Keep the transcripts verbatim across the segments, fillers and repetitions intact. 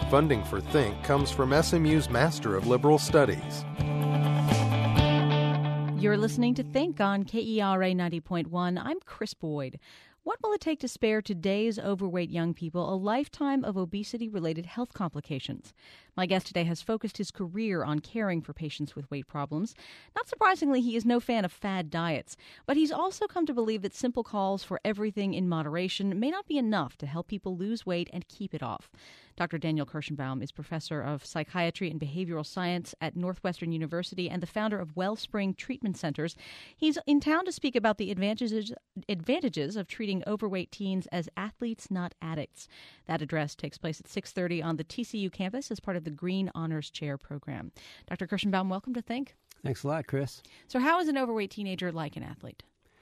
Funding for Think comes from S M U's Master of Liberal Studies. You're listening to Think on K E R A ninety point one. I'm Chris Boyd. What will it take to spare today's overweight young people a lifetime of obesity-related health complications? My guest today has focused his career on caring for patients with weight problems. Not surprisingly, he is no fan of fad diets, but he's also come to believe that simple calls for everything in moderation may not be enough to help people lose weight and keep it off. Doctor Daniel Kirschenbaum is professor of psychiatry and behavioral science at Northwestern University and the founder of Wellspring Treatment Centers. He's in town to speak about the advantages advantages of treating overweight teens as athletes, not addicts. That address takes place at six thirty on the T C U campus as part of the Green Honors Chair program. Doctor Kirschenbaum, welcome to Think. Thanks a lot, Chris. So how is an overweight teenager like an athlete?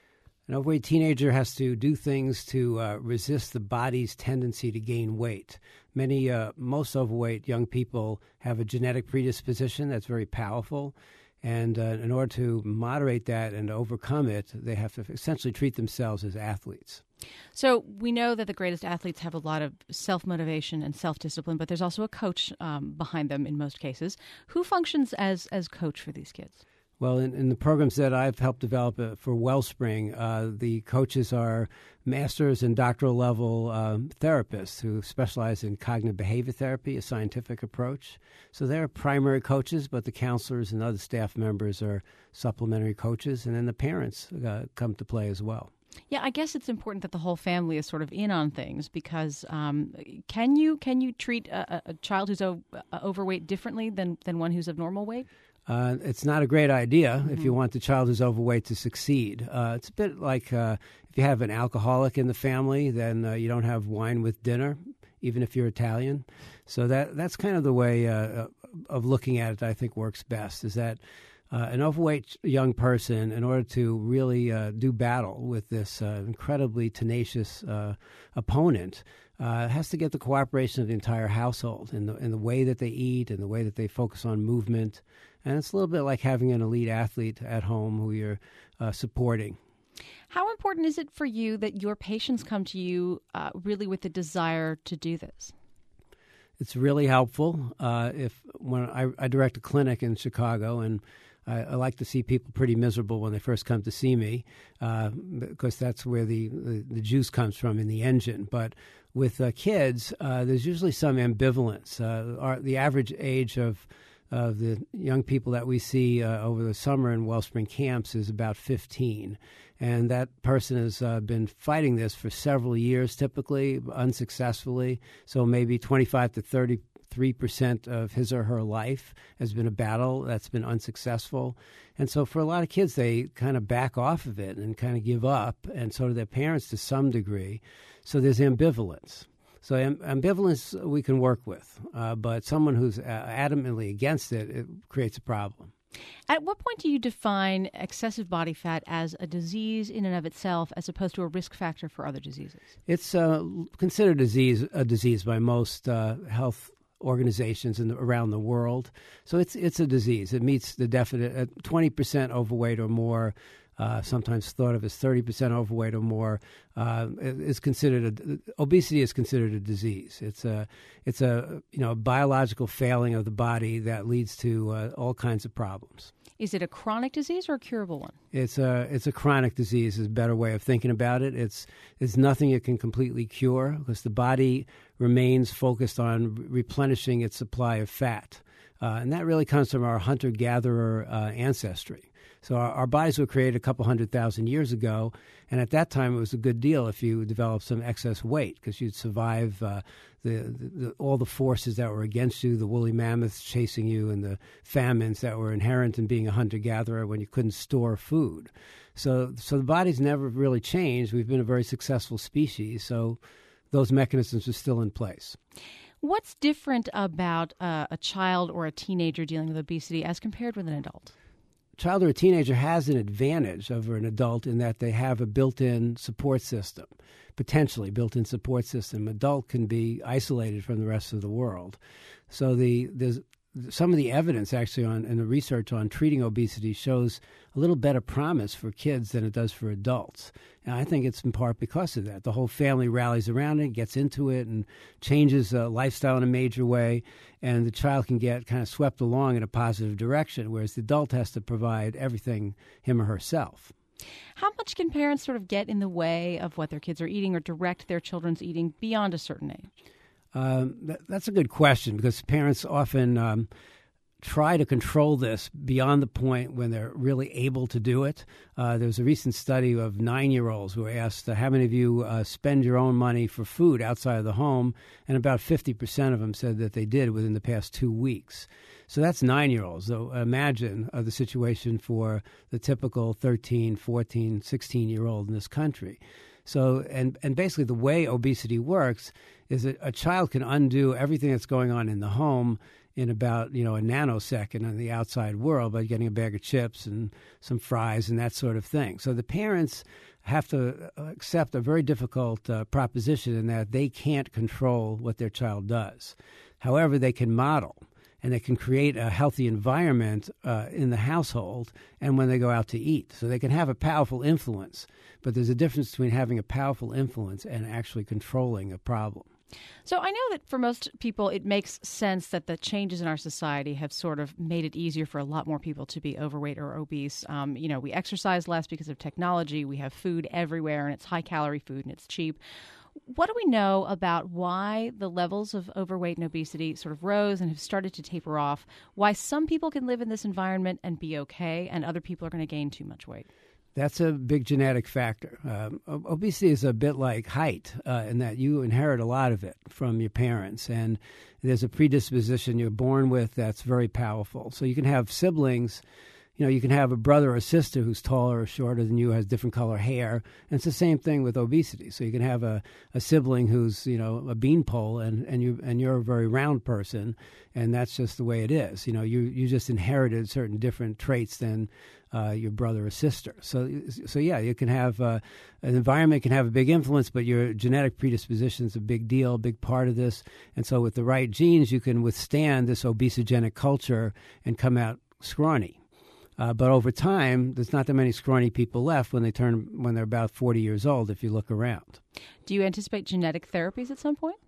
An overweight teenager has to do things to uh, resist the body's tendency to gain weight. Many, uh, most overweight young people have a genetic predisposition that's very powerful. And uh, in order to moderate that and overcome it, they have to essentially treat themselves as athletes. So we know that the greatest athletes have a lot of self-motivation and self-discipline, but there's also a coach um, behind them in most cases. Who functions as as coach for these kids? Well, in, in the programs that I've helped develop uh, for Wellspring, uh, the coaches are master's and doctoral level um, therapists who specialize in cognitive behavior therapy, a scientific approach. So they're primary coaches, but the counselors and other staff members are supplementary coaches, and then the parents uh, come to play as well. Yeah, I guess it's important that the whole family is sort of in on things because um, can you can you treat a, a child who's o- overweight differently than, than one who's of normal weight? Uh, it's not a great idea Mm-hmm. if you want the child who's overweight to succeed. Uh, it's a bit like uh, if you have an alcoholic in the family, then uh, you don't have wine with dinner, even if you're Italian. So that that's kind of the way uh, of looking at it that I think works best, is that uh, an overweight young person, in order to really uh, do battle with this uh, incredibly tenacious uh, opponent, Uh, has to get the cooperation of the entire household in the in the way that they eat and the way that they focus on movement. And it's a little bit like having an elite athlete at home who you're uh, supporting. How important is it for you that your patients come to you uh, really with the desire to do this? It's really helpful. Uh, if when I, I direct a clinic in Chicago, and I, I like to see people pretty miserable when they first come to see me, uh, because that's where the, the, the juice comes from in the engine. But with uh, kids, uh, there's usually some ambivalence. Uh, our, the average age of of the young people that we see uh, over the summer in Wellspring camps is about fifteen. And that person has uh, been fighting this for several years, typically unsuccessfully. So maybe twenty-five to thirty-three percent of his or her life has been a battle that's been unsuccessful. And so for a lot of kids, they kind of back off of it and kind of give up, and so do their parents to some degree. So there's ambivalence. So am- ambivalence we can work with, uh, but someone who's uh, adamantly against it, it creates a problem. At what point do you define excessive body fat as a disease in and of itself as opposed to a risk factor for other diseases? It's uh, considered a disease, a disease by most uh, health organizations in the, around the world. So it's it's a disease. It meets the definite uh, twenty percent overweight or more, uh, sometimes thought of as thirty percent overweight or more, uh, is considered a, obesity is considered a disease. It's a it's a you know a biological failing of the body that leads to uh, all kinds of problems. Is it a chronic disease or a curable one? It's a it's a chronic disease is a better way of thinking about it. It's it's nothing it can completely cure because the body remains focused on replenishing its supply of fat. Uh, and that really comes from our hunter-gatherer uh, ancestry. So our, our bodies were created a couple hundred thousand years ago, and at that time it was a good deal if you developed some excess weight because you'd survive uh, the, the, the, all the forces that were against you, the woolly mammoths chasing you, and the famines that were inherent in being a hunter-gatherer when you couldn't store food. So, so the body's never really changed. We've been a very successful species, so those mechanisms are still in place. What's different about uh, a child or a teenager dealing with obesity as compared with an adult? A child or a teenager has an advantage over an adult in that they have a built-in support system, potentially built-in support system. Adult can be isolated from the rest of the world. So the there's some of the evidence actually on and the research on treating obesity shows a little better promise for kids than it does for adults. And I think it's in part because of that. The whole family rallies around it, gets into it, and changes uh, lifestyle in a major way, and the child can get kind of swept along in a positive direction, whereas the adult has to provide everything him or herself. How much can parents sort of get in the way of what their kids are eating or direct their children's eating beyond a certain age? Um, that, that's a good question, because parents often um, try to control this beyond the point when they're really able to do it. Uh, there was a recent study of nine-year-olds who were asked, uh, how many of you uh, spend your own money for food outside of the home? And about fifty percent of them said that they did within the past two weeks. So that's nine-year-olds. So imagine uh, the situation for the typical thirteen, fourteen, sixteen-year-old in this country. So, and, and basically the way obesity works is that a child can undo everything that's going on in the home in about, you know, a nanosecond in the outside world by getting a bag of chips and some fries and that sort of thing. So the parents have to accept a very difficult uh, proposition in that they can't control what their child does. However, they can model, and they can create a healthy environment uh, in the household and when they go out to eat. So they can have a powerful influence, but there's a difference between having a powerful influence and actually controlling a problem. So I know that for most people, it makes sense that the changes in our society have sort of made it easier for a lot more people to be overweight or obese. Um, you know, we exercise less because of technology. We have food everywhere, and it's high-calorie food, and it's cheap. What do we know about why the levels of overweight and obesity sort of rose and have started to taper off? Why some people can live in this environment and be okay, and other people are going to gain too much weight? That's a big genetic factor. Um, obesity is a bit like height uh, in that you inherit a lot of it from your parents, and there's a predisposition you're born with that's very powerful. So you can have siblings. You know, you can have a brother or sister who's taller or shorter than you, has different color hair, and it's the same thing with obesity. So you can have a, a sibling who's, you know, a beanpole, and, and you and you're a very round person, and that's just the way it is. You know, you you just inherited certain different traits than uh, your brother or sister. So so yeah, you can have uh, an environment can have a big influence, but your genetic predisposition is a big deal, a big part of this. And so with the right genes, you can withstand this obesogenic culture and come out scrawny. Uh, but over time, there's not that many scrawny people left when they turn when they're about forty years old, if you look around. Do you anticipate genetic therapies at some point?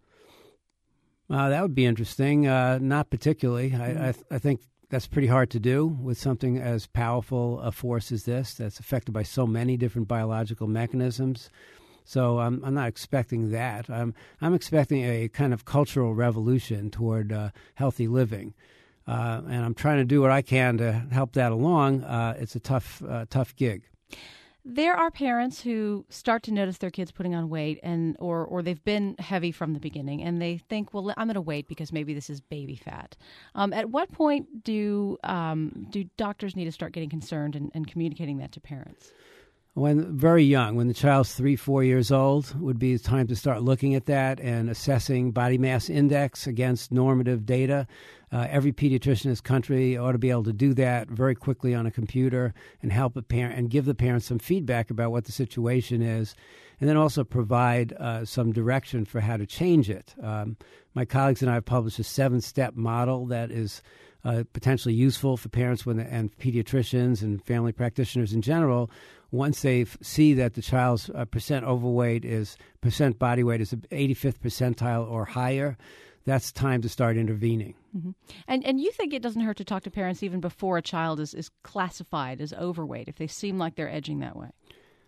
Uh, that would be interesting. Uh, not particularly. Mm-hmm. I, I, th- I think that's pretty hard to do with something as powerful a force as this that's affected by so many different biological mechanisms. So um, I'm not expecting that. I'm, I'm expecting a kind of cultural revolution toward uh, healthy living. Uh, and I'm trying to do what I can to help that along. Uh, it's a tough, uh, tough gig. There are parents who start to notice their kids putting on weight, and or or they've been heavy from the beginning, and they think, well, I'm going to wait because maybe this is baby fat. Um, at what point do um, do doctors need to start getting concerned and, and communicating that to parents? When very young, when the child's three, four years old, would be the time to start looking at that and assessing body mass index against normative data. Uh, every pediatrician in this country ought to be able to do that very quickly on a computer and help a parent and give the parents some feedback about what the situation is, and then also provide uh, some direction for how to change it. Um, my colleagues and I have published a seven-step model that is uh, potentially useful for parents when the, and pediatricians and family practitioners in general. Once they f- see that the child's uh, percent overweight is percent body weight is eighty-fifth percentile or higher, that's time to start intervening. Mm-hmm. And and you think it doesn't hurt to talk to parents even before a child is, is classified as overweight, if they seem like they're edging that way?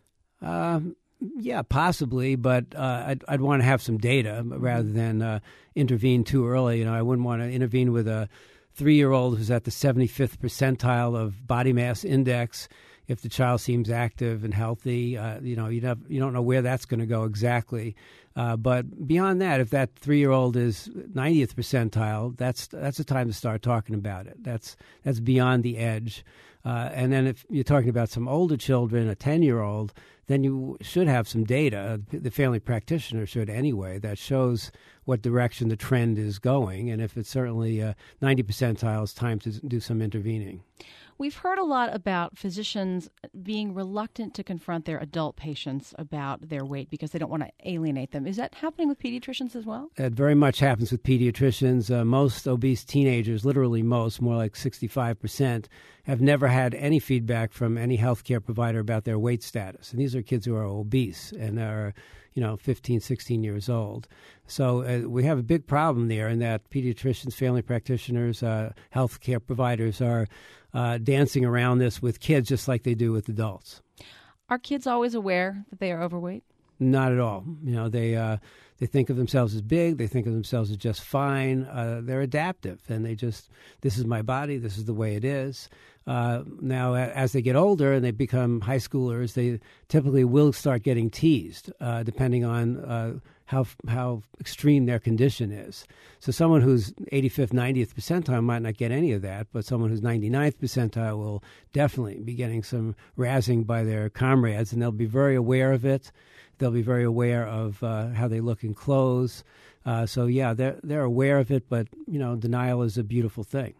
Um, yeah, possibly, but uh, I'd, I'd want to have some data rather than uh, intervene too early. You know, I wouldn't want to intervene with a three-year-old who's at the seventy-fifth percentile of body mass index. If the child seems active and healthy, uh, you know, you don't you don't know where that's going to go exactly. Uh, but beyond that, if that three-year-old is ninetieth percentile, that's that's the time to start talking about it. That's that's beyond the edge. Uh, and then if you're talking about some older children, a ten-year-old, then you should have some data. The family practitioner should anyway, that shows what direction the trend is going. And if it's certainly uh, ninety percentile, it's time to do some intervening. We've heard a lot about physicians being reluctant to confront their adult patients about their weight because they don't want to alienate them. them. Is that happening with pediatricians as well? It very much happens with pediatricians. Uh, most obese teenagers, literally most, more like sixty-five percent, have never had any feedback from any healthcare provider about their weight status. And these are kids who are obese and are, you know, fifteen, sixteen years old. So uh, we have a big problem there in that pediatricians, family practitioners, uh, healthcare providers are uh, dancing around this with kids just like they do with adults. Are kids always aware that they are overweight? Not at all. You know, they uh, they think of themselves as big. They think of themselves as just fine. Uh, they're adaptive, and they just, this is my body. This is the way it is. Uh, now, as they get older and they become high schoolers, they typically will start getting teased, uh, depending on uh, how how extreme their condition is. So someone who's eighty-fifth, ninetieth percentile might not get any of that, but someone who's ninety-ninth percentile will definitely be getting some razzing by their comrades, and they'll be very aware of it. They'll be very aware of uh, how they look in clothes. Uh, so, yeah, they're, they're aware of it, but, you know, denial is a beautiful thing.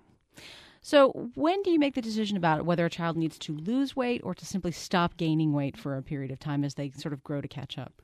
So when do you make the decision about whether a child needs to lose weight or to simply stop gaining weight for a period of time as they sort of grow to catch up?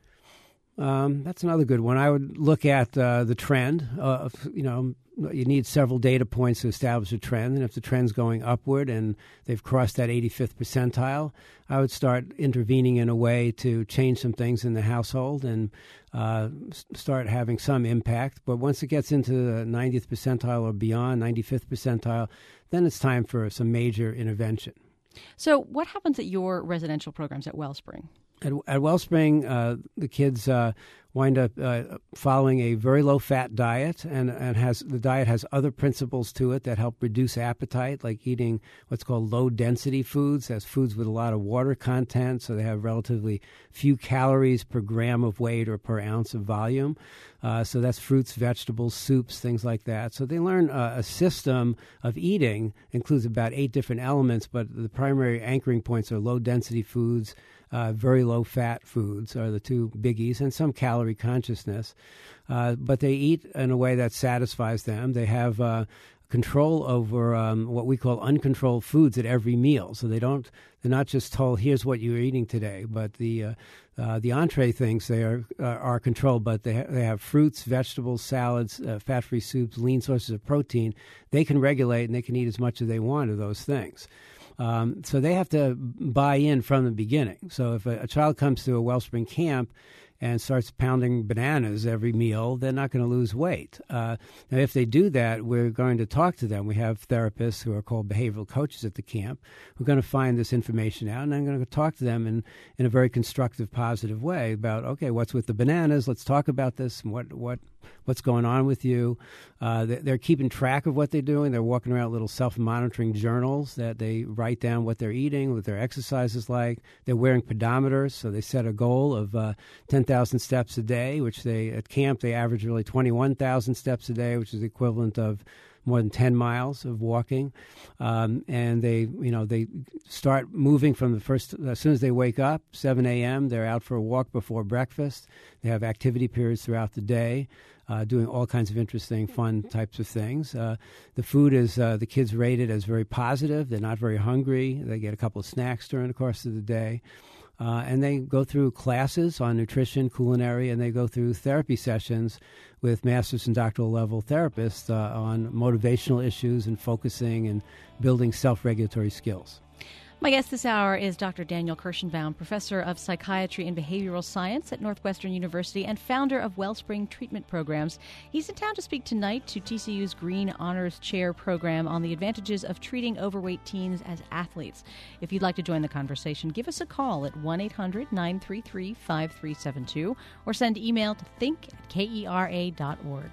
Um, that's another good one. I would look at uh, the trend. Uh, of, you know, you need several data points to establish a trend, and if the trend's going upward and they've crossed that eighty-fifth percentile, I would start intervening in a way to change some things in the household and uh, start having some impact. But once it gets into the ninetieth percentile or beyond, ninety-fifth percentile, then it's time for some major intervention. So what happens at your residential programs at Wellspring? At, at Wellspring, uh, the kids uh, wind up uh, following a very low-fat diet, and, and has the diet has other principles to it that help reduce appetite, like eating what's called low-density foods. That's foods with a lot of water content, so they have relatively few calories per gram of weight or per ounce of volume. Uh, so that's fruits, vegetables, soups, things like that. So they learn uh, a system of eating, includes about eight different elements, but the primary anchoring points are low-density foods, Uh, very low-fat foods are the two biggies, and some calorie consciousness. Uh, but they eat in a way that satisfies them. They have uh, control over um, what we call uncontrolled foods at every meal. So they don't, they're not just told, here's what you're eating today, but the uh, uh, the entree things they are uh, are controlled, but they, ha- they have fruits, vegetables, salads, uh, fat-free soups, lean sources of protein. They can regulate and they can eat as much as they want of those things. Um, so they have to buy in from the beginning. So if a, a child comes to a Wellspring camp and starts pounding bananas every meal, they're not going to lose weight. Uh, now, if they do that, we're going to talk to them. We have therapists who are called behavioral coaches at the camp. We're going to find this information out, and I'm going to talk to them in, in a very constructive, positive way about, okay, what's with the bananas? Let's talk about this. What what what's going on with you? Uh, they're keeping track of what they're doing. They're walking around with little self-monitoring journals that they write down what they're eating, what their exercise is like. They're wearing pedometers, so they set a goal of uh, ten thousand steps a day, which they, at camp, they average really twenty-one thousand steps a day, which is the equivalent of more than ten miles of walking. Um, and they, you know, they start moving from the first, as soon as they wake up, seven a.m., they're out for a walk before breakfast. They have activity periods throughout the day, uh, doing all kinds of interesting, fun types of things. Uh, the food is, uh, the kids rate it as very positive. They're not very hungry. They get a couple of snacks during the course of the day. Uh, and they go through classes on nutrition, culinary, and they go through therapy sessions with master's and doctoral level therapists uh, on motivational issues and focusing and building self-regulatory skills. My guest this hour is Doctor Daniel Kirshenbaum, professor of psychiatry and behavioral science at Northwestern University and founder of Wellspring Treatment Programs. He's in town to speak tonight to T C U's Green Honors Chair program on the advantages of treating overweight teens as athletes. If you'd like to join the conversation, give us a call at one eight hundred nine three three five three seven two or send email to think at kera dot org.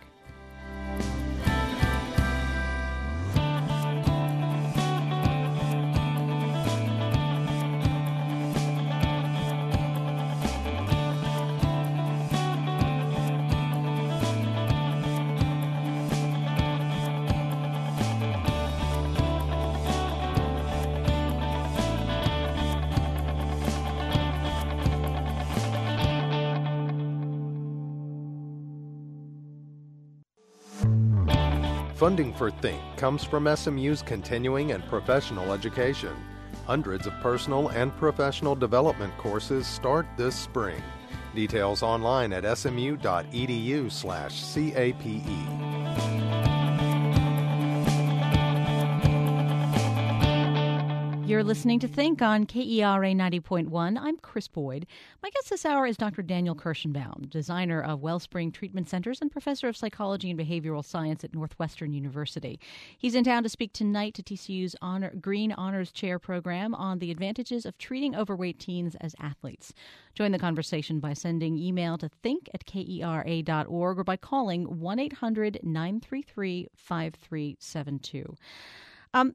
Funding for Think comes from S M U's continuing and professional education. Hundreds of personal and professional development courses start this spring. Details online at smu.edu slash CAPE. You're listening to Think on K E R A ninety point one. I'm Chris Boyd. My guest this hour is Doctor Daniel Kirschenbaum, designer of Wellspring Treatment Centers and professor of psychology and behavioral science at Northwestern University. He's in town to speak tonight to T C U's Honor, Green Honors Chair program on the advantages of treating overweight teens as athletes. Join the conversation by sending email to think at K E R A dot org or by calling one eight hundred nine three three five three seven two. Um,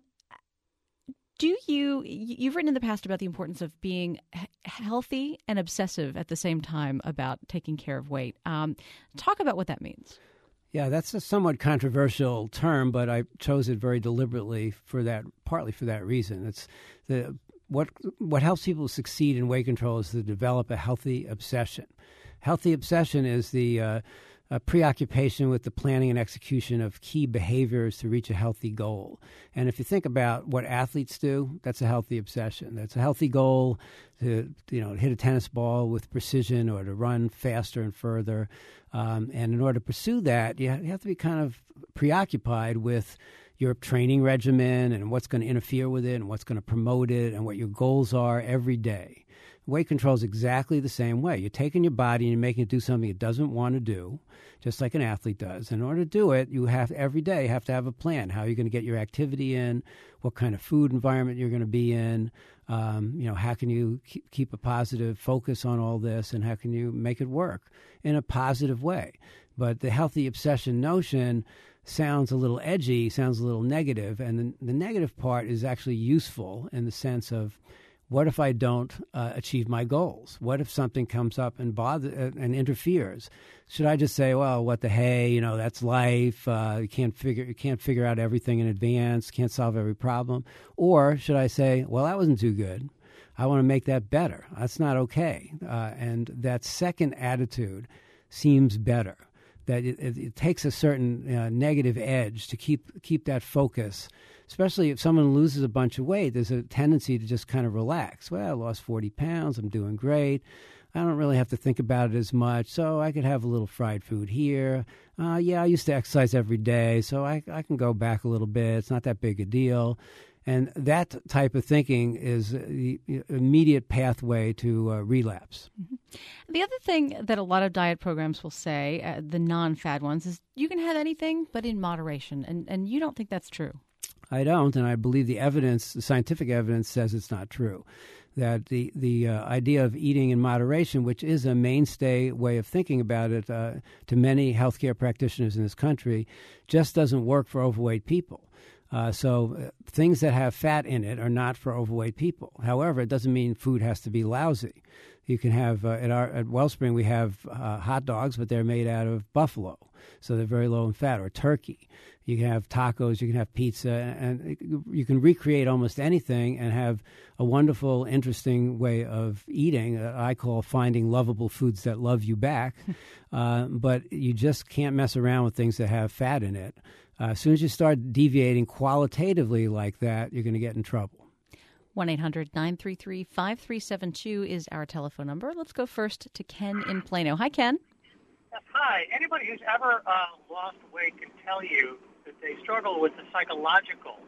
Do you, you've written in the past about the importance of being healthy and obsessive at the same time about taking care of weight. Um, talk about what that means. Yeah, that's a somewhat controversial term, but I chose it very deliberately for that, partly for that reason. It's the what what helps people succeed in weight control is to develop a healthy obsession. Healthy obsession is the uh, a preoccupation with the planning and execution of key behaviors to reach a healthy goal. And if you think about what athletes do, that's a healthy obsession. That's a healthy goal to, you know, hit a tennis ball with precision or to run faster and further. Um, and in order to pursue that, you have to be kind of preoccupied with your training regimen and what's going to interfere with it and what's going to promote it and what your goals are every day. Weight control is exactly the same way. You're taking your body and you're making it do something it doesn't want to do, just like an athlete does. In order to do it, you have every day you have to have a plan. How you're going to get your activity in, what kind of food environment you're going to be in. Um, you know, how can you keep a positive focus on all this, and how can you make it work in a positive way? But the healthy obsession notion sounds a little edgy, sounds a little negative, and the, the negative part is actually useful in the sense of, what if I don't uh, achieve my goals? What if something comes up and bother uh, and interferes? Should I just say, well, what the hey, you know, that's life. Uh, you can't figure you can't figure out everything in advance. Can't solve every problem. Or should I say, well, that wasn't too good. I want to make that better. That's not okay. Uh, and that second attitude seems better. That it, it, it takes a certain uh, negative edge to keep keep that focus. Especially if someone loses a bunch of weight, there's a tendency to just kind of relax. Well, I lost forty pounds. I'm doing great. I don't really have to think about it as much, so I could have a little fried food here. Uh, yeah, I used to exercise every day, so I, I can go back a little bit. It's not that big a deal. And that type of thinking is the immediate pathway to uh, relapse. Mm-hmm. The other thing that a lot of diet programs will say, uh, the non-fad ones, is you can have anything, but in moderation. And, and you don't think that's true. I don't, and I believe the evidence, the scientific evidence, says it's not true. That the the uh, idea of eating in moderation, which is a mainstay way of thinking about it uh, to many healthcare practitioners in this country, just doesn't work for overweight people. Uh, so uh, things that have fat in it are not for overweight people. However, it doesn't mean food has to be lousy. You can have, uh, at, our, at Wellspring, we have uh, hot dogs, but they're made out of buffalo, so they're very low in fat, or turkey. You can have tacos, you can have pizza, and you can recreate almost anything and have a wonderful, interesting way of eating. Uh, I call finding lovable foods that love you back. uh, but you just can't mess around with things that have fat in it. Uh, as soon as you start deviating qualitatively like that, you're going to get in trouble. one eight hundred nine three three five three seven two is our telephone number. Let's go first to Ken in Plano. Hi, Ken. Yes, hi. Anybody who's ever uh, lost weight can tell you that they struggle with the psychological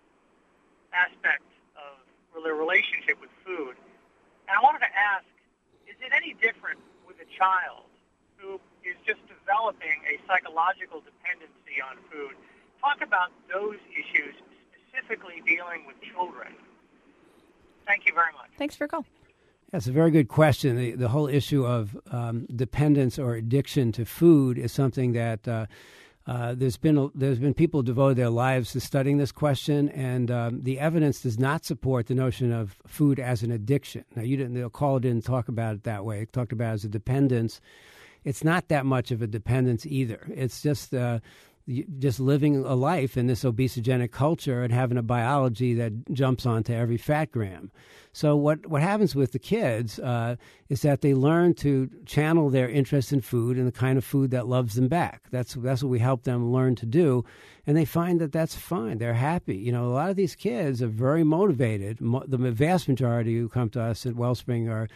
aspect of their relationship with food. And I wanted to ask, is it any different with a child who is just developing a psychological dependency on food? Talk about those issues, specifically dealing with children. Thank you very much. Thanks for your call. That's a very good question. The, the whole issue of um, dependence or addiction to food is something that uh, uh, there's been a, there's been people devoted their lives to studying this question, and um, the evidence does not support the notion of food as an addiction. Now, you didn't. The caller didn't talk about it that way. It talked about it as a dependence. It's not that much of a dependence either. It's just uh, just living a life in this obesogenic culture and having a biology that jumps onto every fat gram. So what, what happens with the kids uh, is that they learn to channel their interest in food and the kind of food that loves them back. That's that's what we help them learn to do, and they find that that's fine. They're happy. You know, a lot of these kids are very motivated. Mo- the vast majority who come to us at Wellspring are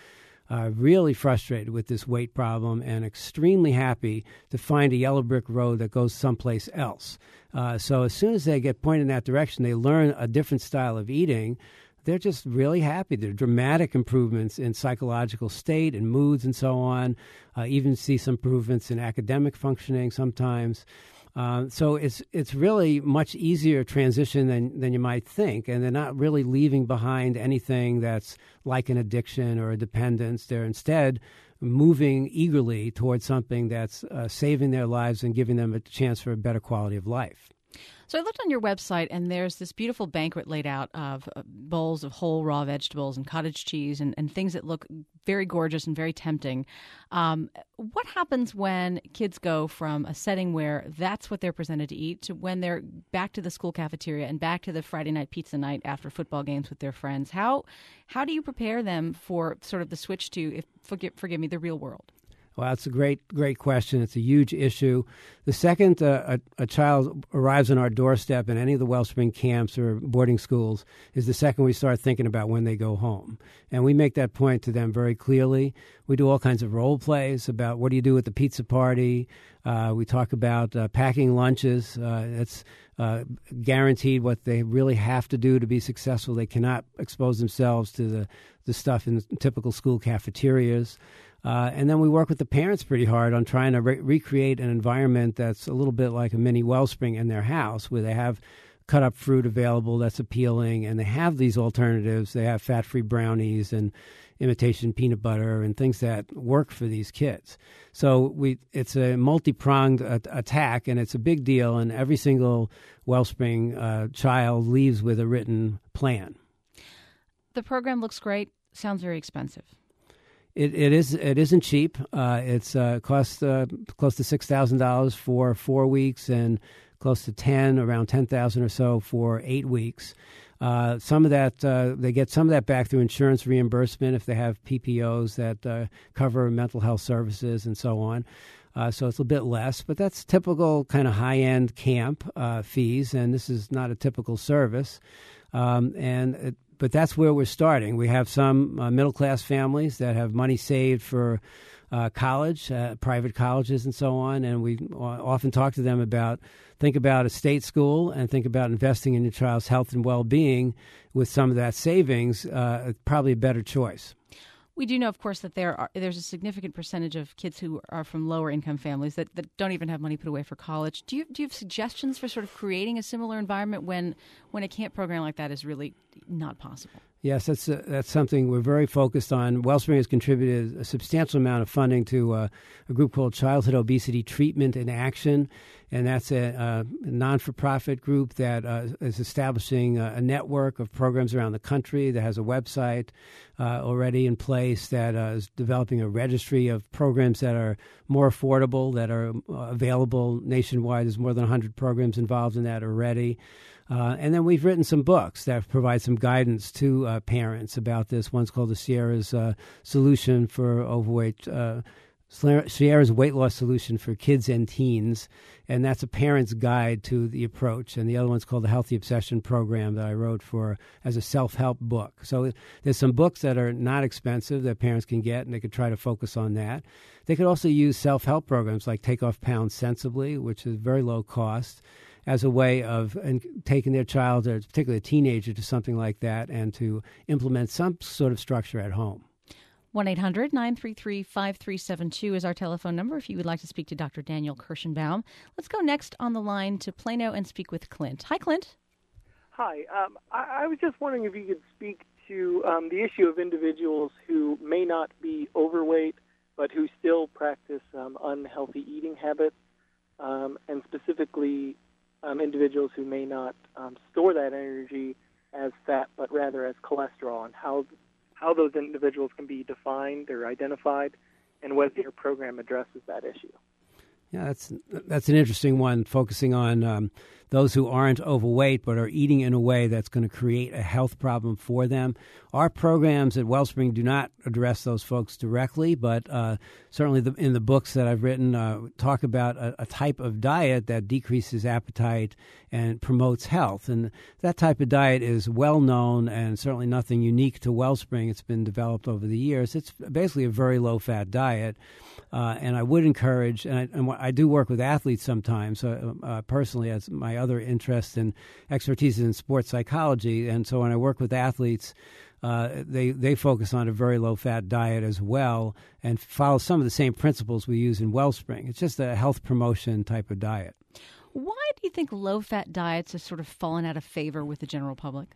uh, really frustrated with this weight problem and extremely happy to find a yellow brick road that goes someplace else. Uh, so as soon as they get pointed in that direction, they learn a different style of eating. They're just really happy. There are dramatic improvements in psychological state and moods and so on. Uh, even see some improvements in academic functioning sometimes. Uh, so it's it's really much easier transition than, than you might think, and they're not really leaving behind anything that's like an addiction or a dependence. They're instead moving eagerly towards something that's uh, saving their lives and giving them a chance for a better quality of life. So I looked on your website, and there's this beautiful banquet laid out of uh, bowls of whole raw vegetables and cottage cheese and, and things that look very gorgeous and very tempting. Um, what happens when kids go from a setting where that's what they're presented to eat to when they're back to the school cafeteria and back to the Friday night pizza night after football games with their friends? How how do you prepare them for sort of the switch to, if forgive, forgive me, the real world? Well, that's a great, great question. It's a huge issue. The second uh, a, a child arrives on our doorstep in any of the Wellspring camps or boarding schools is the second we start thinking about when they go home. And we make that point to them very clearly. We do all kinds of role plays about what do you do at the pizza party. Uh, we talk about uh, packing lunches. Uh, it's uh, guaranteed what they really have to do to be successful. They cannot expose themselves to the, the stuff in the typical school cafeterias. Uh, and then we work with the parents pretty hard on trying to re- recreate an environment that's a little bit like a mini Wellspring in their house, where they have cut-up fruit available that's appealing, and they have these alternatives. They have fat-free brownies and imitation peanut butter and things that work for these kids. So we it's a multi-pronged a- attack, and it's a big deal, and every single Wellspring uh, child leaves with a written plan. The program looks great. Sounds very expensive. It, it is. It isn't cheap. Uh, it's uh, costs uh, close to six thousand dollars for four weeks, and close to ten, around ten thousand or so for eight weeks. Uh, some of that uh, they get some of that back through insurance reimbursement if they have P P Os that uh, cover mental health services and so on. Uh, so it's a bit less, but that's typical kind of high-end camp uh, fees, and this is not a typical service. Um, and it, But that's where we're starting. We have some uh, middle-class families that have money saved for uh, college, uh, private colleges and so on, and we often talk to them about, think about a state school and think about investing in your child's health and well-being with some of that savings, uh, probably a better choice. We do know, of course, that there are there's a significant percentage of kids who are from lower income families that, that don't even have money put away for college. Do you do you have suggestions for sort of creating a similar environment when when a camp program like that is really not possible? Yes, that's uh, that's something we're very focused on. Wellspring has contributed a substantial amount of funding to uh, a group called Childhood Obesity Treatment in Action, and that's a, a non-for-profit group that uh, is establishing a, a network of programs around the country that has a website uh, already in place that uh, is developing a registry of programs that are more affordable, that are uh, available nationwide. There's more than one hundred programs involved in that already. Uh, and then we've written some books that provide some guidance to uh, parents about this. One's called the Sierra's uh, Solution for Overweight, uh, Sierra's Weight Loss Solution for Kids and Teens, and that's a parent's guide to the approach. And the other one's called the Healthy Obsession Program that I wrote for as a self-help book. So there's some books that are not expensive that parents can get, and they could try to focus on that. They could also use self-help programs like Take Off Pounds Sensibly, which is very low cost, as a way of taking their child, or particularly a teenager, to something like that and to implement some sort of structure at home. one eight hundred nine three three five three seven two is our telephone number if you would like to speak to Doctor Daniel Kirschenbaum. Let's go next on the line to Plano and speak with Clint. Hi, Clint. Hi. Um, I, I was just wondering if you could speak to um, the issue of individuals who may not be overweight but who still practice um, unhealthy eating habits, um, and specifically Um, individuals who may not um, store that energy as fat, but rather as cholesterol, and how how those individuals can be defined or identified, and whether your program addresses that issue. Yeah, that's that's an interesting one, focusing on um, those who aren't overweight but are eating in a way that's going to create a health problem for them. Our programs at Wellspring do not address those folks directly, but uh, certainly the, in the books that I've written uh, talk about a, a type of diet that decreases appetite and promotes health. And that type of diet is well known and certainly nothing unique to Wellspring. It's been developed over the years. It's basically a very low-fat diet. Uh, and I would encourage, and I, and I do work with athletes sometimes, uh, uh, personally, as my other interest and expertise is in sports psychology. And so when I work with athletes, uh, they, they focus on a very low-fat diet as well and follow some of the same principles we use in Wellspring. It's just a health promotion type of diet. Why do you think low-fat diets have sort of fallen out of favor with the general public?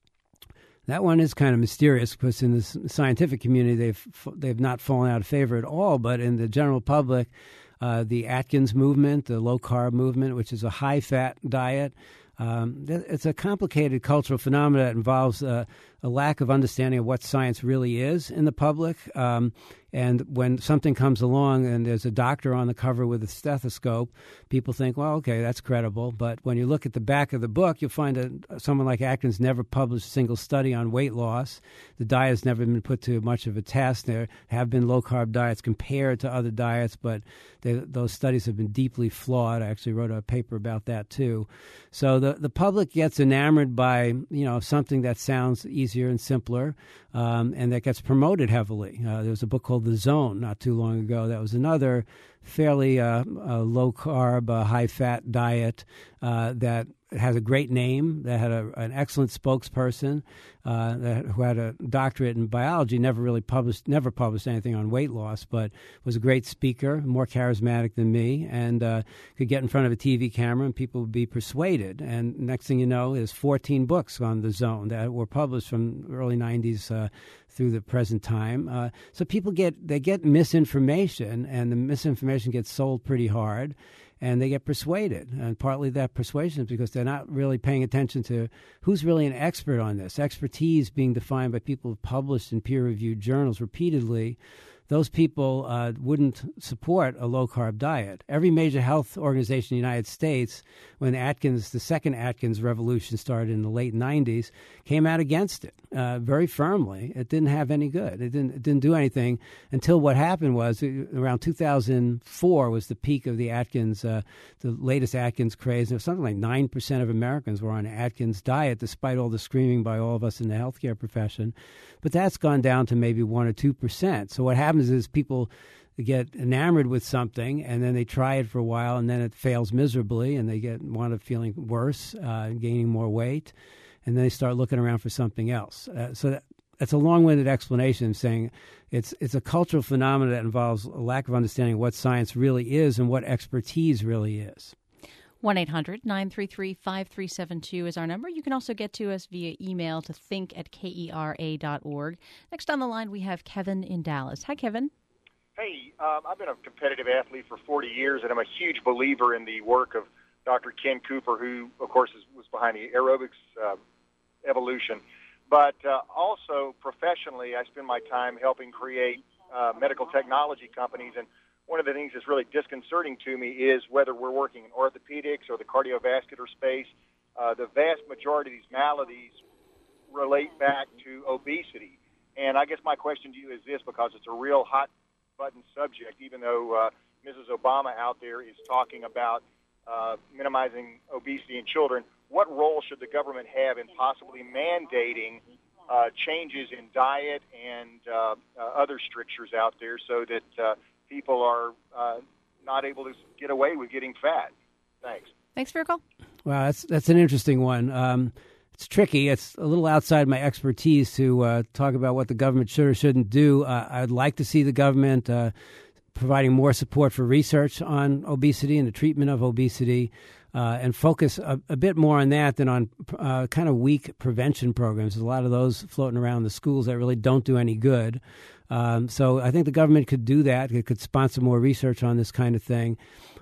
That one is kind of mysterious because in the scientific community, they've they've not fallen out of favor at all. But in the general public, uh, the Atkins movement, the low-carb movement, which is a high-fat diet, um, it's a complicated cultural phenomenon that involves uh, a lack of understanding of what science really is in the public. Um, and when something comes along and there's a doctor on the cover with a stethoscope, people think, well, okay, that's credible. But when you look at the back of the book, you'll find that someone like Atkins never published a single study on weight loss. The diet has never been put to much of a test. There have been low-carb diets compared to other diets, but they, those studies have been deeply flawed. I actually wrote a paper about that, too. So the, the public gets enamored by, you know, something that sounds easier and simpler, um, and that gets promoted heavily. Uh, there was a book called The Zone not too long ago. That was another fairly uh, uh, low-carb, uh, high-fat diet uh, that has a great name, that had a, an excellent spokesperson, uh, that, who had a doctorate in biology, never really published, never published anything on weight loss, but was a great speaker, more charismatic than me, and uh, could get in front of a T V camera and people would be persuaded. And next thing you know, there's fourteen books on The Zone that were published from the early nineties uh, through the present time. Uh, so people get, they get misinformation, and the misinformation gets sold pretty hard. And they get persuaded. And partly that persuasion is because they're not really paying attention to who's really an expert on this. Expertise being defined by people who've published in peer-reviewed journals repeatedly. Those people uh, wouldn't support a low-carb diet. Every major health organization in the United States, when Atkins, the second Atkins revolution started in the late nineties, came out against it uh, very firmly. It didn't have any good. It didn't, it didn't do anything until what happened was around two thousand four was the peak of the Atkins, uh, the latest Atkins craze. There was something like nine percent of Americans were on an Atkins diet, despite all the screaming by all of us in the healthcare profession. But that's gone down to maybe one or two percent. So what happens is people get enamored with something, and then they try it for a while, and then it fails miserably, and they get wind up feeling worse, uh, gaining more weight, and then they start looking around for something else. Uh, so that, that's a long-winded explanation of saying it's it's a cultural phenomenon that involves a lack of understanding of what science really is and what expertise really is. one eight hundred nine three three five three seven two is our number. You can also get to us via email to think at kera dot org. Next on the line, we have Kevin in Dallas. Hi, Kevin. Hey, um, I've been a competitive athlete for forty years, and I'm a huge believer in the work of Doctor Ken Cooper, who, of course, is, was behind the aerobics uh, evolution. But uh, also professionally, I spend my time helping create uh, medical technology companies, and one of the things that's really disconcerting to me is whether we're working in orthopedics or the cardiovascular space, uh, the vast majority of these maladies relate back to obesity. And I guess my question to you is this, because it's a real hot-button subject, even though uh, Missus Obama out there is talking about uh, minimizing obesity in children, what role should the government have in possibly mandating uh, changes in diet and uh, uh, other strictures out there so that uh, people are uh, not able to get away with getting fat? Thanks. Thanks for your call. Well, that's that's an interesting one. Um, it's tricky. It's a little outside my expertise to uh, talk about what the government should or shouldn't do. Uh, I'd like to see the government uh, providing more support for research on obesity and the treatment of obesity, uh, and focus a, a bit more on that than on uh, kind of weak prevention programs. There's a lot of those floating around the schools that really don't do any good. Um, so I think the government could do that. It could sponsor more research on this kind of thing.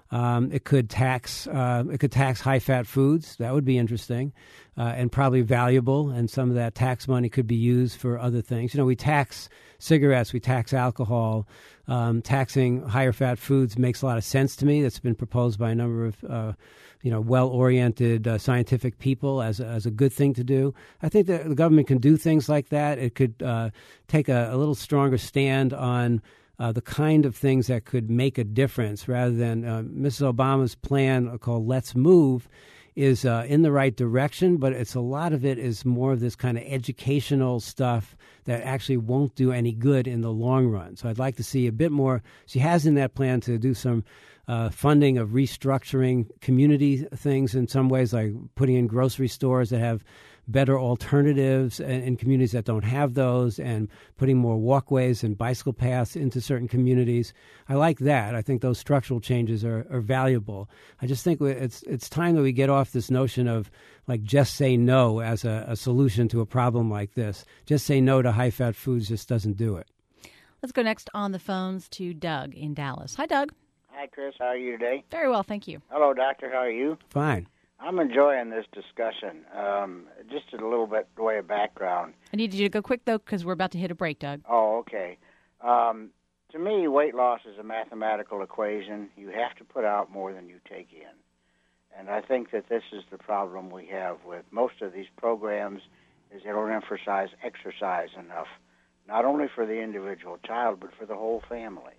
Um, it could tax uh, it could tax high-fat foods. That would be interesting uh, and probably valuable. And some of that tax money could be used for other things. You know, we tax cigarettes, we tax alcohol. Um, taxing higher-fat foods makes a lot of sense to me. That's been proposed by a number of uh, you know well-oriented uh, scientific people as a, as a good thing to do. I think that the government can do things like that. It could uh, take a, a little stronger stand on Uh, the kind of things that could make a difference rather than uh, Missus Obama's plan called Let's Move is uh, in the right direction, but it's a lot of it is more of this kind of educational stuff that actually won't do any good in the long run. So I'd like to see a bit more. She has in that plan to do some uh, funding of restructuring community things in some ways, like putting in grocery stores that have better alternatives in, in communities that don't have those, and putting more walkways and bicycle paths into certain communities. I like that. I think those structural changes are, are valuable. I just think it's it's time that we get off this notion of like just say no as a, a solution to a problem like this. Just say no to high-fat foods just doesn't do it. Let's go next on the phones to Doug in Dallas. Hi, Doug. Hi, Chris. How are you today? Very well, thank you. Hello, Doctor. How are you? Fine. I'm enjoying this discussion. Um, just a little bit way of background. I need you to go quick, though, because we're about to hit a break, Doug. Oh, okay. Um, to me, weight loss is a mathematical equation. You have to put out more than you take in. And I think that this is the problem we have with most of these programs is they don't emphasize exercise enough, not only for the individual child, but for the whole family.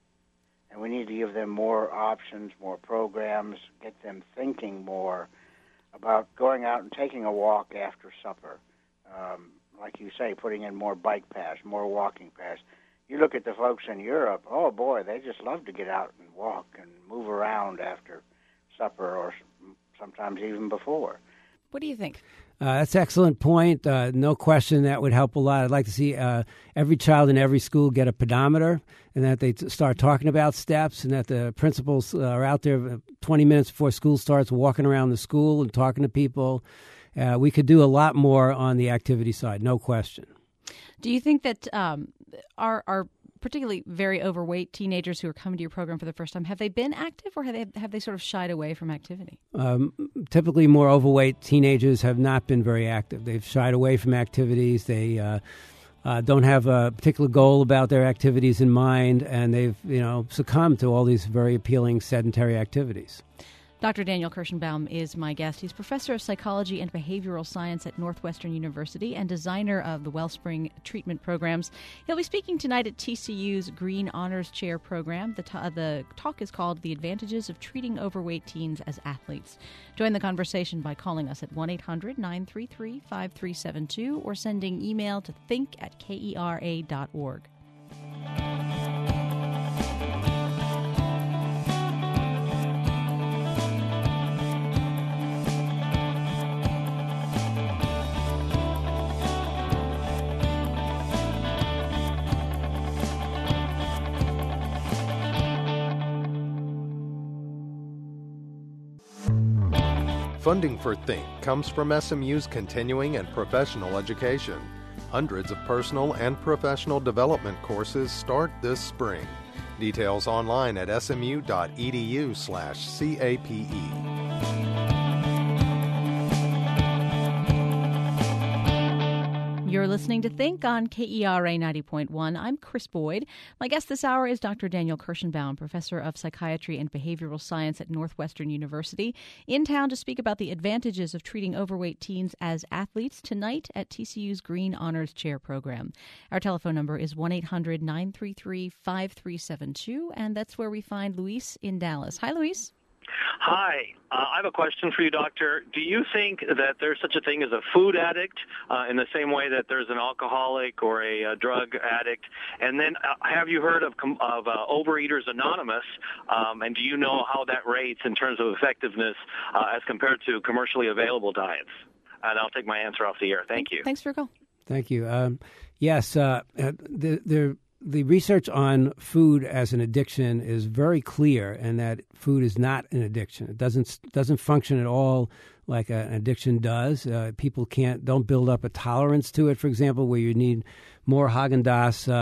And we need to give them more options, more programs, get them thinking more about going out and taking a walk after supper. Um, like you say, putting in more bike paths, more walking paths. You look at the folks in Europe, oh boy, they just love to get out and walk and move around after supper or sometimes even before. What do you think? Uh, that's an excellent point. Uh, no question that would help a lot. I'd like to see uh, every child in every school get a pedometer and that they t- start talking about steps and that the principals uh, are out there twenty minutes before school starts walking around the school and talking to people. Uh, we could do a lot more on the activity side, no question. Do you think that um, our, our particularly very overweight teenagers who are coming to your program for the first time, have they been active or have they, have they sort of shied away from activity? Um, typically, more overweight teenagers have not been very active. They've shied away from activities. They uh, uh, don't have a particular goal about their activities in mind, and they've you know succumbed to all these very appealing sedentary activities. Doctor Daniel Kirschenbaum is my guest. He's professor of psychology and behavioral science at Northwestern University and designer of the Wellspring treatment programs. He'll be speaking tonight at T C U's Green Honors Chair program. The, t- the talk is called The Advantages of Treating Overweight Teens as Athletes. Join the conversation by calling us at one eight hundred nine three three five three seven two or sending email to think at kera dot org. Funding for Think comes from S M U's continuing and professional education. Hundreds of personal and professional development courses start this spring. Details online at smu.edu slash CAPE. You're listening to Think on K E R A ninety point one. I'm Chris Boyd. My guest this hour is Doctor Daniel Kirschenbaum, professor of psychiatry and behavioral science at Northwestern University, in town to speak about the advantages of treating overweight teens as athletes tonight at T C U's Green Honors Chair program. Our telephone number is one eight hundred nine three three five three seven two, and that's where we find Luis in Dallas. Hi, Luis. Hi. Uh, I have a question for you, Doctor. Do you think that there's such a thing as a food addict uh, in the same way that there's an alcoholic or a, a drug addict? And then uh, have you heard of, of uh, Overeaters Anonymous? Um, and do you know how that rates in terms of effectiveness uh, as compared to commercially available diets? And I'll take my answer off the air. Thank you. Thanks for your call. Thank you. Um, yes, uh, the, the The research on food as an addiction is very clear, and that food is not an addiction. It doesn't doesn't function at all like an addiction does. Uh, people can't don't build up a tolerance to it. For example, where you need more Haagen-Dazs uh,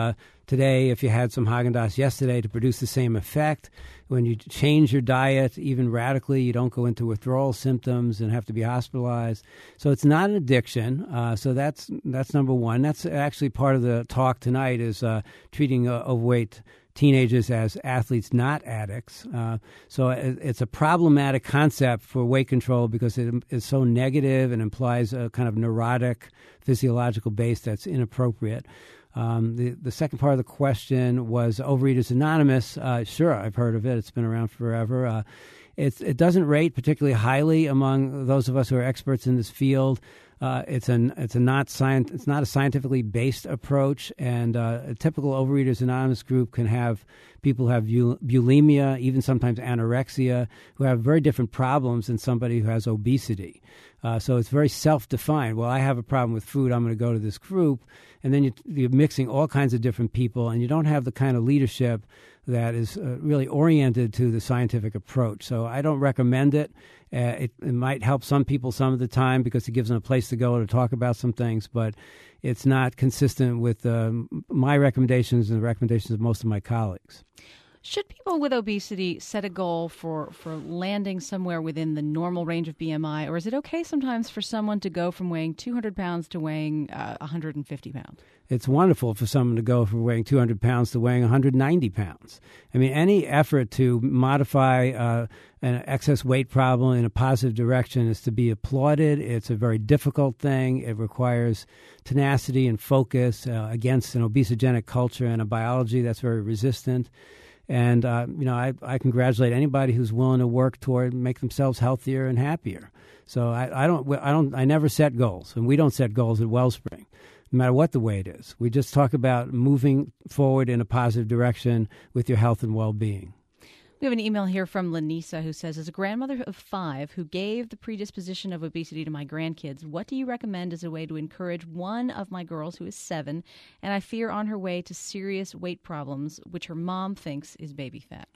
today if you had some Haagen-Dazs yesterday to produce the same effect. When you change your diet, even radically, you don't go into withdrawal symptoms and have to be hospitalized. So it's not an addiction. Uh, so that's that's number one. That's actually part of the talk tonight is uh, treating uh, overweight teenagers as athletes, not addicts. Uh, so it, it's a problematic concept for weight control because it is so negative and implies a kind of neurotic physiological base that's inappropriate. Um, the, the second part of the question was Overeaters Anonymous. Uh, sure, I've heard of it. It's been around forever. Uh, it's, it doesn't rate particularly highly among those of us who are experts in this field. Uh, it's an it's a not scient- it's not a scientifically based approach, and uh, a typical Overeaters Anonymous group can have people who have bul- bulimia, even sometimes anorexia, who have very different problems than somebody who has obesity. Uh, so it's very self-defined. Well, I have a problem with food. I'm going to go to this group, and then you, you're mixing all kinds of different people, and you don't have the kind of leadership that is uh, really oriented to the scientific approach. So I don't recommend it. Uh, it. It might help some people some of the time because it gives them a place to go to talk about some things, but it's not consistent with um, my recommendations and the recommendations of most of my colleagues. Should people with obesity set a goal for, for landing somewhere within the normal range of B M I, or is it okay sometimes for someone to go from weighing two hundred pounds to weighing uh, one hundred fifty pounds? It's wonderful for someone to go from weighing two hundred pounds to weighing one hundred ninety pounds. I mean, any effort to modify uh, an excess weight problem in a positive direction is to be applauded. It's a very difficult thing. It requires tenacity and focus uh, against an obesogenic culture and a biology that's very resistant. And, uh, you know, I, I congratulate anybody who's willing to work toward make themselves healthier and happier. So I, I don't, I don't, I never set goals, and we don't set goals at Wellspring, no matter what the weight is. We just talk about moving forward in a positive direction with your health and well-being. We have an email here from Lanisa who says, as a grandmother of five who gave the predisposition of obesity to my grandkids, what do you recommend as a way to encourage one of my girls who is seven and I fear on her way to serious weight problems, which her mom thinks is baby fat?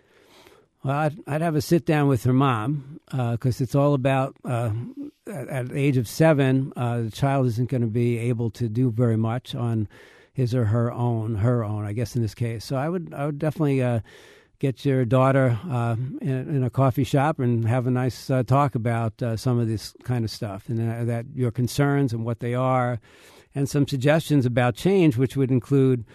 Well, I'd, I'd have a sit down with her mom because uh, it's all about, uh, at, at the age of seven, uh, the child isn't going to be able to do very much on his or her own, her own, I guess in this case. So I would, I would definitely uh, get your daughter uh, in, in a coffee shop and have a nice uh, talk about uh, some of this kind of stuff and uh, that your concerns and what they are, and some suggestions about change, which would include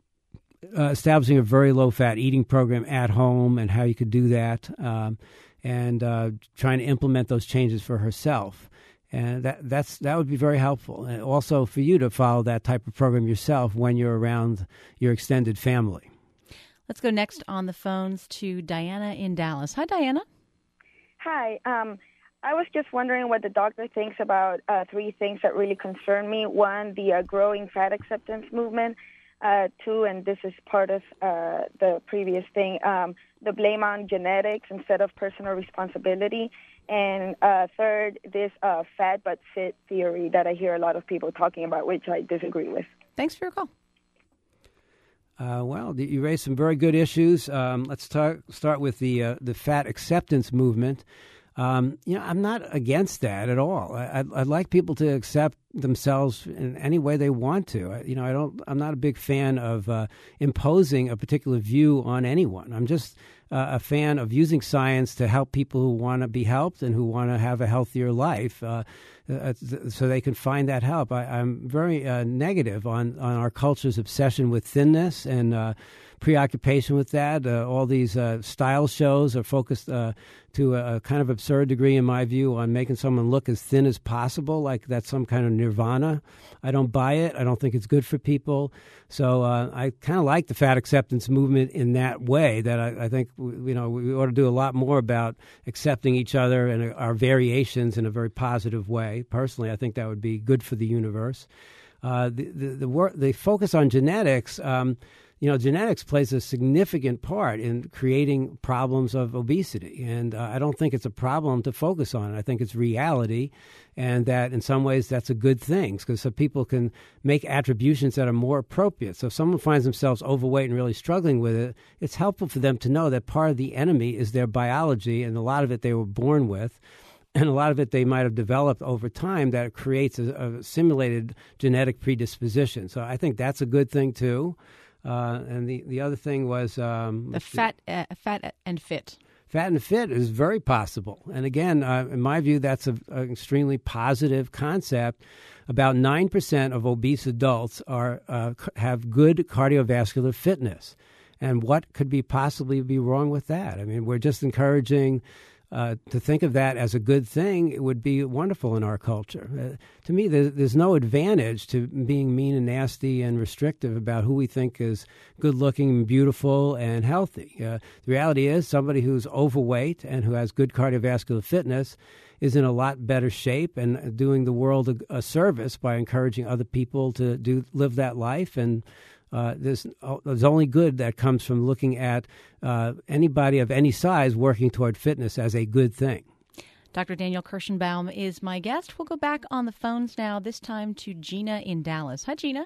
uh, establishing a very low-fat eating program at home and how you could do that, um, and uh, trying to implement those changes for herself. And that that's that would be very helpful. And also for you to follow that type of program yourself when you're around your extended family. Let's go next on the phones to Diana in Dallas. Hi, Diana. Hi. Um, I was just wondering what the doctor thinks about uh, three things that really concern me. One, the uh, growing fat acceptance movement. Uh, two, and this is part of uh, the previous thing, um, the blame on genetics instead of personal responsibility. And uh, third, this uh, fat but fit theory that I hear a lot of people talking about, which I disagree with. Thanks for your call. Uh, well, you raised some very good issues. Um, let's talk, start with the uh, the fat acceptance movement. Um, you know, I'm not against that at all. I, I'd, I'd like people to accept themselves in any way they want to. I, you know, I don't. I'm not a big fan of uh, imposing a particular view on anyone. I'm just uh, a fan of using science to help people who want to be helped and who want to have a healthier life. Uh, Uh, so they can find that help. I, I'm very uh, negative on, on our culture's obsession with thinness and uh, preoccupation with that. Uh, all these uh, style shows are focused uh, to a, a kind of absurd degree, in my view, on making someone look as thin as possible, like that's some kind of nirvana. I don't buy it. I don't think it's good for people. So uh, I kind of like the fat acceptance movement in that way, that I, I think you know we ought to do a lot more about accepting each other and our variations in a very positive way. Personally, I think that would be good for the universe. Uh, the the the, work, the focus on genetics, um, you know, genetics plays a significant part in creating problems of obesity, and uh, I don't think it's a problem to focus on. I think it's reality, and that in some ways that's a good thing because so people can make attributions that are more appropriate. So if someone finds themselves overweight and really struggling with it, it's helpful for them to know that part of the enemy is their biology, and a lot of it they were born with. And a lot of it they might have developed over time that creates a, a simulated genetic predisposition. So I think that's a good thing, too. Uh, and the, the other thing was um, the fat, uh, fat and fit. Fat and fit is very possible. And again, uh, in my view, that's an extremely positive concept. About nine percent of obese adults are uh, have good cardiovascular fitness. And what could be possibly be wrong with that? I mean, we're just encouraging uh, to think of that as a good thing. It would be wonderful in our culture. Uh, to me, there's, there's no advantage to being mean and nasty and restrictive about who we think is good-looking, beautiful, and healthy. Uh, the reality is somebody who's overweight and who has good cardiovascular fitness is in a lot better shape and doing the world a, a service by encouraging other people to do live that life. And Uh, there's, there's only good that comes from looking at uh, anybody of any size working toward fitness as a good thing. Doctor Daniel Kirschenbaum is my guest. We'll go back on the phones now, this time to Gina in Dallas. Hi, Gina.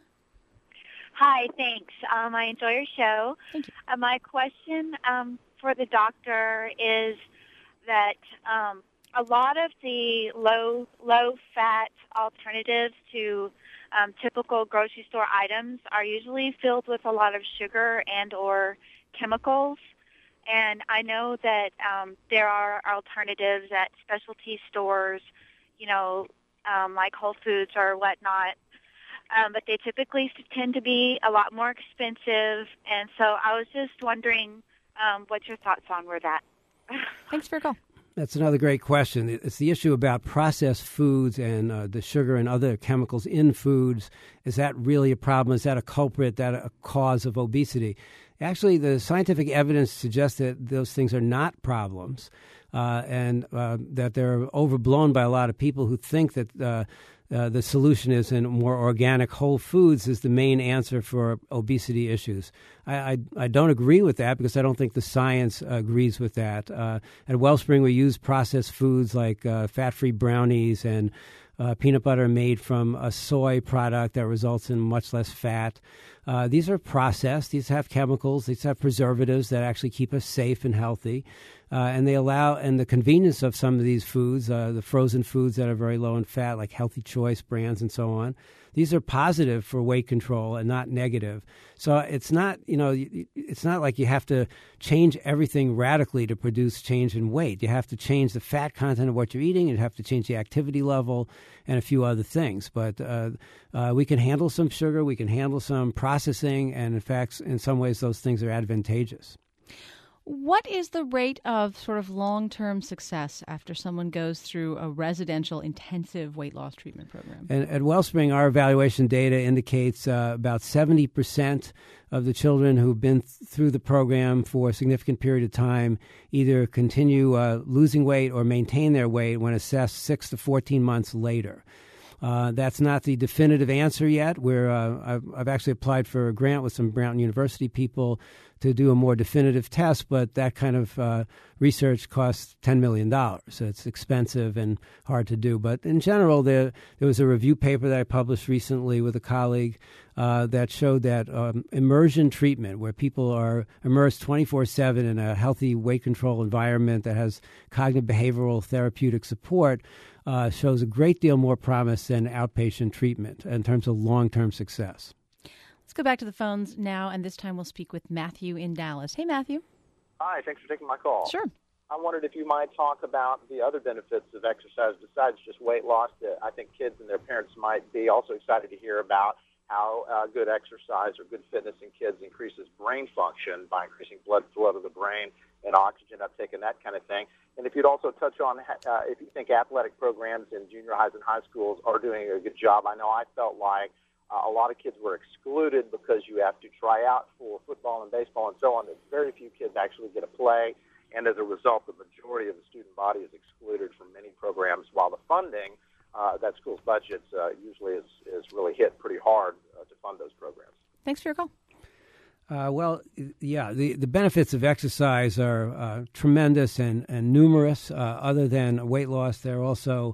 Hi, thanks. Um, I enjoy your show. Thank you. Uh, my question um, for the doctor is that um, a lot of the low low fat alternatives to Um, typical grocery store items are usually filled with a lot of sugar and or chemicals. And I know that um, there are alternatives at specialty stores, you know, um, like Whole Foods or whatnot, um, but they typically tend to be a lot more expensive. And so I was just wondering um, what your thoughts on were that. Thanks for your call. That's another great question. It's the issue about processed foods and uh, the sugar and other chemicals in foods. Is that really a problem? Is that a culprit, that a cause of obesity? Actually, the scientific evidence suggests that those things are not problems uh, and uh, that they're overblown by a lot of people who think that uh, uh, the solution is in more organic whole foods is the main answer for obesity issues. I, I, I don't agree with that because I don't think the science agrees with that. Uh, at Wellspring, we use processed foods like uh, fat-free brownies and uh, peanut butter made from a soy product that results in much less fat. Uh, these are processed. These have chemicals. These have preservatives that actually keep us safe and healthy. Uh, and they allow, and the convenience of some of these foods, uh, the frozen foods that are very low in fat, like Healthy Choice brands and so on, these are positive for weight control and not negative. So it's not, you know, it's not like you have to change everything radically to produce change in weight. You have to change the fat content of what you're eating. You have to change the activity level and a few other things. But uh, uh, we can handle some sugar. We can handle some processing. And in fact, in some ways, those things are advantageous. What is the rate of sort of long-term success after someone goes through a residential intensive weight loss treatment program? And at Wellspring, our evaluation data indicates uh, about seventy percent of the children who've been th- through the program for a significant period of time either continue uh, losing weight or maintain their weight when assessed six to fourteen months later. Uh, that's not the definitive answer yet. We're, uh, I've, I've actually applied for a grant with some Brown University people to do a more definitive test, but that kind of uh, research costs ten million dollars. So it's expensive and hard to do. But in general, there, there was a review paper that I published recently with a colleague uh, that showed that um, immersion treatment, where people are immersed twenty-four seven in a healthy weight control environment that has cognitive behavioral therapeutic support, uh, shows a great deal more promise than outpatient treatment in terms of long-term success. Let's go back to the phones now, and this time we'll speak with Matthew in Dallas. Hey, Matthew. Hi, thanks for taking my call. Sure. I wondered if you might talk about the other benefits of exercise besides just weight loss that I think kids and their parents might be also excited to hear about, how uh, good exercise or good fitness in kids increases brain function by increasing blood flow to the brain and oxygen uptake and that kind of thing. And if you'd also touch on uh, if you think athletic programs in junior highs and high schools are doing a good job. I know I felt like Uh, a lot of kids were excluded because you have to try out for football and baseball and so on. That very few kids actually get a play, and as a result, the majority of the student body is excluded from many programs, while the funding, uh, that school's budgets uh, usually is, is really hit pretty hard uh, to fund those programs. Thanks for your call. Uh, well, yeah, the, the benefits of exercise are uh, tremendous and, and numerous. Uh, other than weight loss, there are also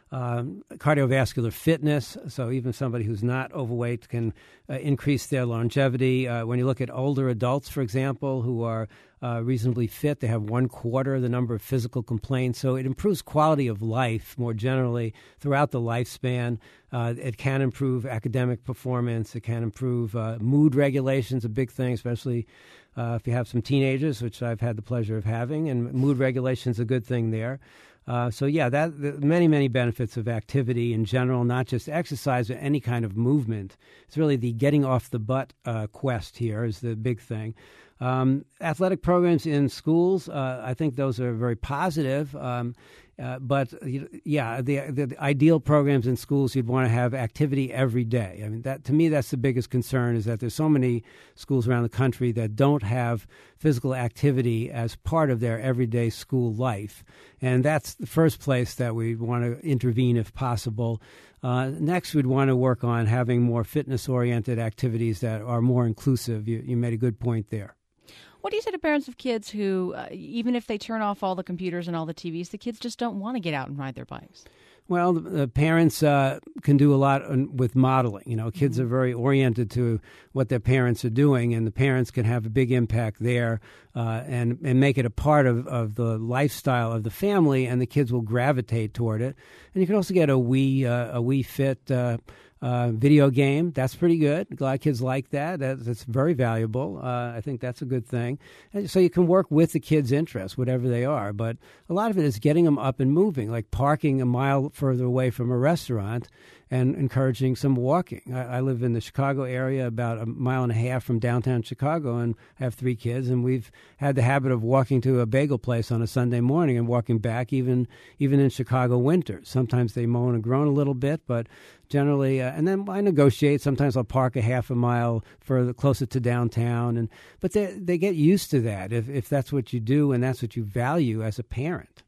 Um, cardiovascular fitness, so even somebody who's not overweight can uh, increase their longevity. Uh, when you look at older adults, for example, who are uh, reasonably fit, they have one quarter the number of physical complaints. So it improves quality of life more generally throughout the lifespan. Uh, it can improve academic performance. It can improve uh, mood regulation's a big thing, especially uh, if you have some teenagers, which I've had the pleasure of having, and mood regulation's a good thing there. Uh, so, yeah, that the, many, many benefits of activity in general, not just exercise, but any kind of movement. It's really the getting off the butt uh, quest here is the big thing. Um, athletic programs in schools, uh, I think those are very positive. Um, uh, but, yeah, the, the, the ideal programs in schools, you'd want to have activity every day. I mean, that to me, that's the biggest concern is that there's so many schools around the country that don't have physical activity as part of their everyday school life. And that's the first place that we want to intervene if possible. Uh, next, we'd want to work on having more fitness-oriented activities that are more inclusive. You, you made a good point there. What do you say to parents of kids who, uh, even if they turn off all the computers and all the T Vs, the kids just don't want to get out and ride their bikes? Well, the, the parents uh, can do a lot on, with modeling. You know, kids mm-hmm. are very oriented to what their parents are doing, and the parents can have a big impact there uh, and, and make it a part of, of the lifestyle of the family, and the kids will gravitate toward it. And you can also get a Wii, uh, a Wii Fit uh, uh, video game. That's pretty good. A lot of kids like that. That that's very valuable. Uh, I think that's a good thing. And so you can work with the kids' interests, whatever they are. But a lot of it is getting them up and moving, like parking a mile further away from a restaurant and encouraging some walking. I, I live in the Chicago area, about a mile and a half from downtown Chicago, and I have three kids, and we've had the habit of walking to a bagel place on a Sunday morning and walking back, even even in Chicago winters. Sometimes they moan and groan a little bit, but generally, uh, and then I negotiate. Sometimes I'll park a half a mile further, closer to downtown, and but they they get used to that if if that's what you do and that's what you value as a parent.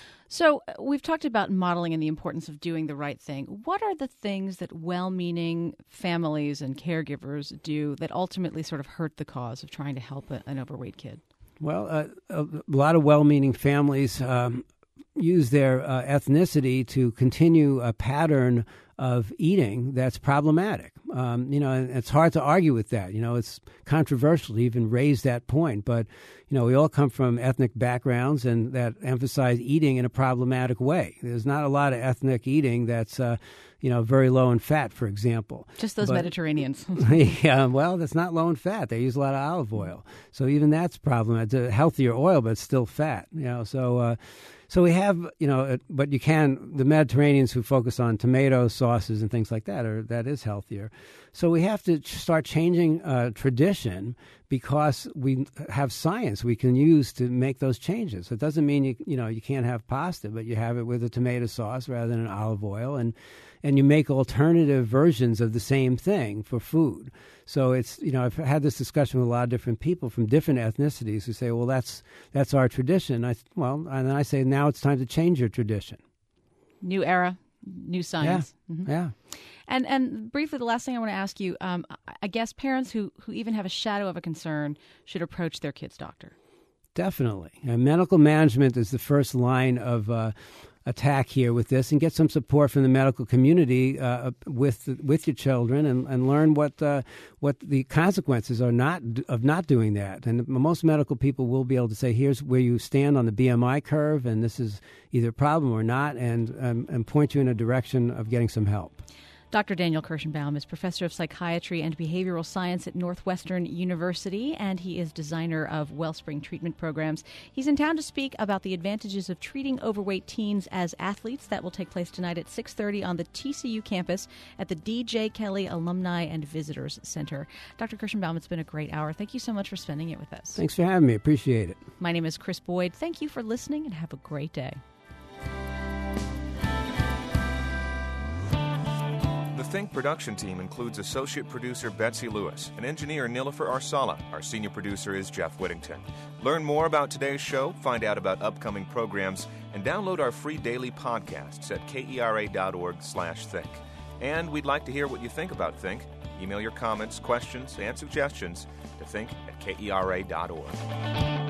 So we've talked about modeling and the importance of doing the right thing. What are the things that well-meaning families and caregivers do that ultimately sort of hurt the cause of trying to help a, an overweight kid? Well, uh, a lot of well-meaning families um, use their uh, ethnicity to continue a pattern of eating that's problematic. Um, you know, and it's hard to argue with that. You know, it's controversial to even raise that point. But, you know, we all come from ethnic backgrounds and that emphasize eating in a problematic way. There's not a lot of ethnic eating that's, uh, you know, very low in fat, for example. Just those but, Mediterraneans. Yeah, well, that's not low in fat. They use a lot of olive oil. So even that's problematic. It's a healthier oil, but it's still fat. You know, so... Uh, So we have, you know, but you can, the Mediterraneans who focus on tomato sauces and things like that, are that is healthier. So we have to start changing uh, tradition because we have science we can use to make those changes. So it doesn't mean, you you know, you can't have pasta, but you have it with a tomato sauce rather than an olive oil. And, and you make alternative versions of the same thing for food. So it's, you know, I've had this discussion with a lot of different people from different ethnicities who say, well, that's that's our tradition. I, well, and then I say, now it's time to change your tradition. New era, new science. Yeah, mm-hmm. yeah. And and briefly, the last thing I want to ask you, um, I guess parents who, who even have a shadow of a concern should approach their kid's doctor. Definitely. And medical management is the first line of uh, attack here with this, and get some support from the medical community uh, with with your children, and, and learn what uh, what the consequences are not of not doing that. And most medical people will be able to say, here's where you stand on the B M I curve, and this is either a problem or not, and um, and point you in a direction of getting some help. Doctor Daniel Kirschenbaum is professor of psychiatry and behavioral science at Northwestern University, and he is designer of Wellspring treatment programs. He's in town to speak about the advantages of treating overweight teens as athletes. That will take place tonight at six thirty on the T C U campus at the D J Kelly Alumni and Visitors Center. Doctor Kirschenbaum, it's been a great hour. Thank you so much for spending it with us. Thanks for having me. Appreciate it. My name is Chris Boyd. Thank you for listening, and have a great day. The Think production team includes associate producer Betsy Lewis and engineer Nilofer Arsala. Our senior producer is Jeff Whittington. Learn more about today's show, find out about upcoming programs, and download our free daily podcasts at kera.org slash think. And we'd like to hear what you think about Think. Email your comments, questions, and suggestions to think at kera dot org.